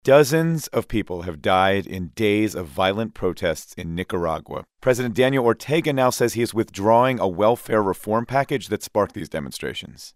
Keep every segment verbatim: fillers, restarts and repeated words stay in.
Dozens of people have died in days of violent protests in Nicaragua. President Daniel Ortega now says he is withdrawing a welfare reform package that sparked these demonstrations.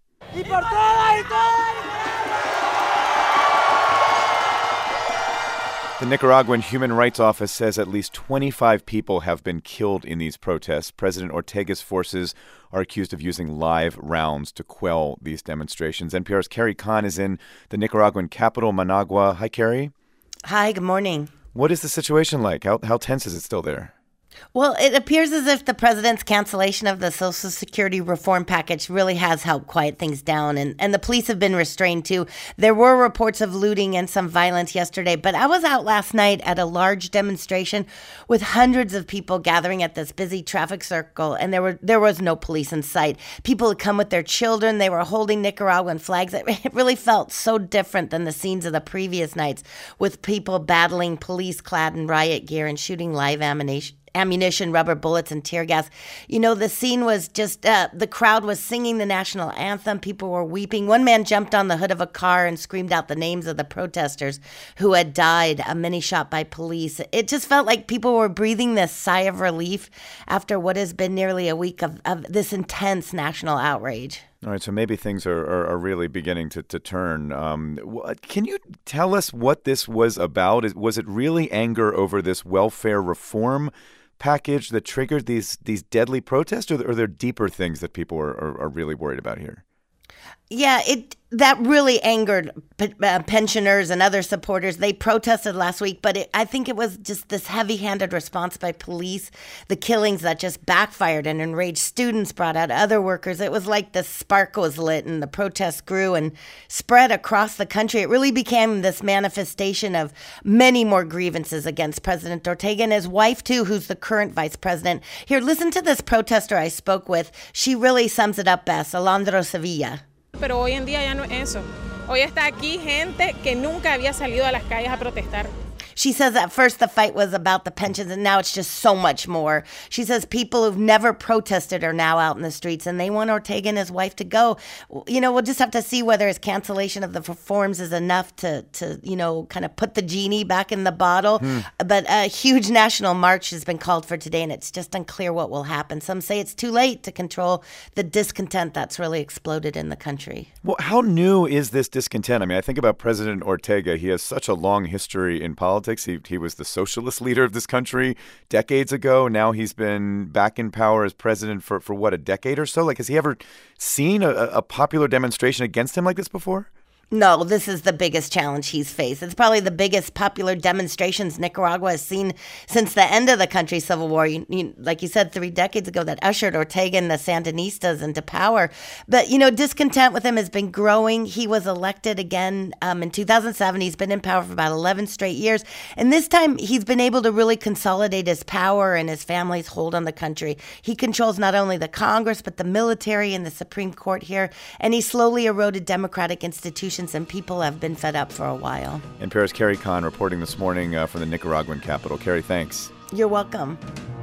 The Nicaraguan Human Rights Office says at least twenty-five people have been killed in these protests. President Ortega's forces are accused of using live rounds to quell these demonstrations. N P R's Carrie Kahn is in the Nicaraguan capital, Managua. Hi, Carrie. Hi, good morning. What is the situation like? How, how tense is it still there? Well, it appears as if the president's cancellation of the Social Security reform package really has helped quiet things down, and, and the police have been restrained too. There were reports of looting and some violence yesterday, but I was out last night at a large demonstration with hundreds of people gathering at this busy traffic circle, and there were there was no police in sight. People had come with their children. They were holding Nicaraguan flags. It really felt so different than the scenes of the previous nights, with people battling police clad in riot gear and shooting live ammunition. ammunition, rubber bullets, and tear gas. You know, the scene was just, uh, the crowd was singing the national anthem. People were weeping. One man jumped on the hood of a car and screamed out the names of the protesters who had died, uh, many shot by police. It just felt like people were breathing this sigh of relief after what has been nearly a week of, of this intense national outrage. All right, so maybe things are, are, are really beginning to, to turn. Um, can you tell us what this was about? Was it really anger over this welfare reform package that triggered these these deadly protests, or are there deeper things that people are, are, are really worried about here? Yeah, it that really angered p- uh, pensioners and other supporters. They protested last week, but it, I think it was just this heavy-handed response by police, the killings that just backfired and enraged students, brought out other workers. It was like the spark was lit and the protests grew and spread across the country. It really became this manifestation of many more grievances against President Ortega and his wife, too, who's the current vice president. Here, listen to this protester I spoke with. She really sums it up best, Alondra Sevilla. Pero hoy en día ya no es eso. Hoy está aquí gente que nunca había salido a las calles a protestar. She says at first the fight was about the pensions, and now it's just so much more. She says people who've never protested are now out in the streets, and they want Ortega and his wife to go. You know, we'll just have to see whether his cancellation of the reforms is enough to, to you know, kind of put the genie back in the bottle. Hmm. But a huge national march has been called for today, and it's just unclear what will happen. Some say it's too late to control the discontent that's really exploded in the country. Well, how new is this discontent? I mean, I think about President Ortega. He has such a long history in politics. He, he was the socialist leader of this country decades ago. Now he's been back in power as president for, for what, a decade or so? Like, has he ever seen a, a popular demonstration against him like this before? No, this is the biggest challenge he's faced. It's probably the biggest popular demonstrations Nicaragua has seen since the end of the country's civil war. You, you, like you said, three decades ago, that ushered Ortega and the Sandinistas into power. But, you know, discontent with him has been growing. He was elected again um, in two thousand seven. He's been in power for about eleven straight years. And this time, he's been able to really consolidate his power and his family's hold on the country. He controls not only the Congress, but the military and the Supreme Court here. And he slowly eroded democratic institutions, and people have been fed up for a while. N P R's Carrie Kahn reporting this morning uh, from the Nicaraguan capital. Carrie, thanks. You're welcome.